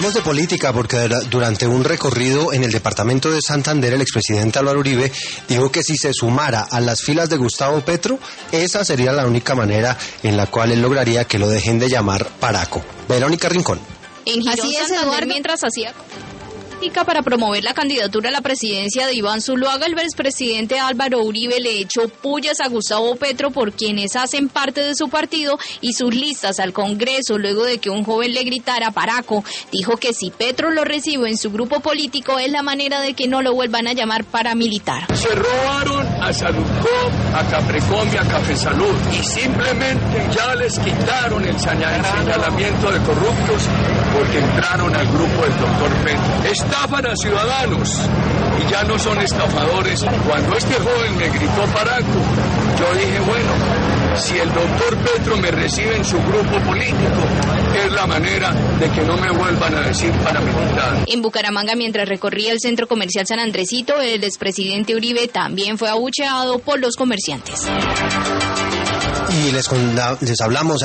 Hablemos de política, porque durante un recorrido en el departamento de Santander, el expresidente Álvaro Uribe dijo que si se sumara a las filas de Gustavo Petro, esa sería la única manera en la cual él lograría que lo dejen de llamar Paraco. Verónica Rincón. En Girón, Santander, mientras hacía para promover la candidatura a la presidencia de Iván Zuluaga, el expresidente Álvaro Uribe le echó pullas a Gustavo Petro por quienes hacen parte de su partido y sus listas al Congreso, luego de que un joven le gritara Paraco. Dijo que si Petro lo recibe en su grupo político es la manera de que no lo vuelvan a llamar paramilitar. Se robaron a Saludcop, a Caprecom y a Cafesalud y simplemente ya les quitaron el señalamiento de corruptos porque entraron al grupo del doctor Petro. Estafan a ciudadanos y ya no son estafadores. Cuando este joven me gritó Paraco, yo dije, bueno, si el doctor Petro me recibe en su grupo político, es la manera de que no me vuelvan a decir paramilitar. En Bucaramanga, mientras recorría el centro comercial San Andresito, el expresidente Uribe también fue abucheado por los comerciantes. Y les hablamos